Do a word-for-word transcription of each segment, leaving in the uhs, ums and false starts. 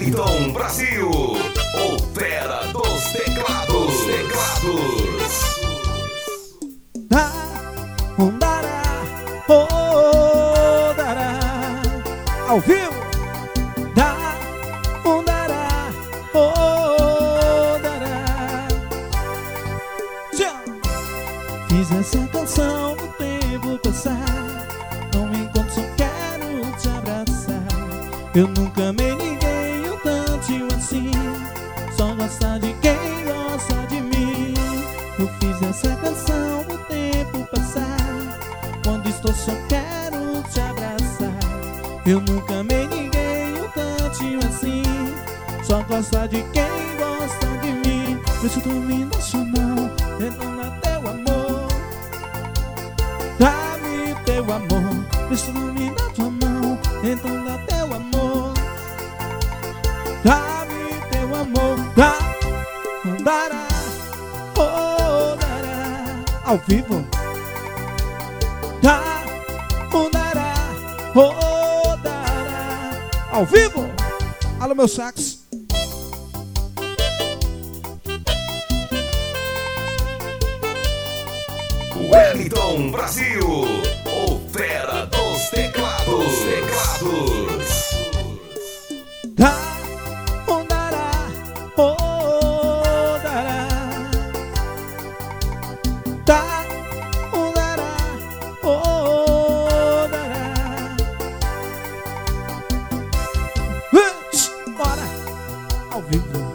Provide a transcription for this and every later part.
Wellington Brasil, o fera dos teclados. Teclados. Da, um dará, oh, dará, ao vivo. Da, um dará, oh, dará. Tchau. Fiz essa canção no tempo passar, não me encontro, só quero te abraçar. Eu nunca amei ninguém, eu tanto assim, só gosta de quem gosta de mim. Eu fiz essa canção no tempo passar, quando estou só quero te abraçar. Eu nunca amei ninguém, eu tanto assim, só gosta de quem gosta de mim. Por isso domina sua mão, tentando a teu amor. Dá-me teu amor, por isso domina tua mão, tentando a teu amor. Dá-me teu amor, dá, dará, oh, dará, ao vivo. Dá, dará, oh, dará, ao vivo. Alô, meu sax. Wellington Brasil, o fera dos teclados. Teclados. Dá, um dará, oh, dará. Dá, um dará, oh, dará. Vamos, bora, ao vivo.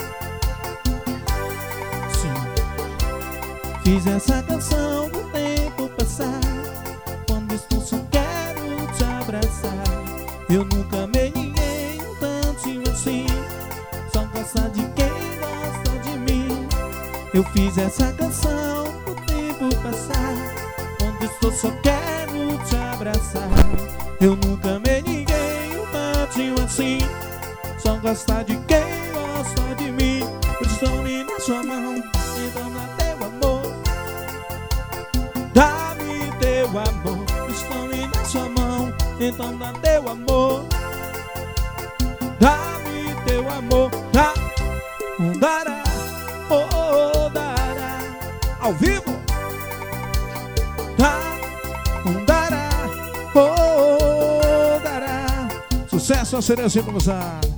Sim. Fiz essa canção no tempo passar, quando estou só quero te abraçar. Eu nunca amei ninguém tanto assim, só gosta de quem gosta de mim. Eu fiz essa canção no tempo passar, quando estou só quero te abraçar. Eu nunca amei ninguém tanto assim, só gosta de quem gosta de mim. Por isso tome na sua mão, então dá teu amor. Dá-me teu amor, estou-me na sua mão, então dá teu amor. Dá-me teu amor, dá, um dará, oh, dará, ao vivo. Dá, um dará, oh, dará. Sucesso, a cereja, vamos lá.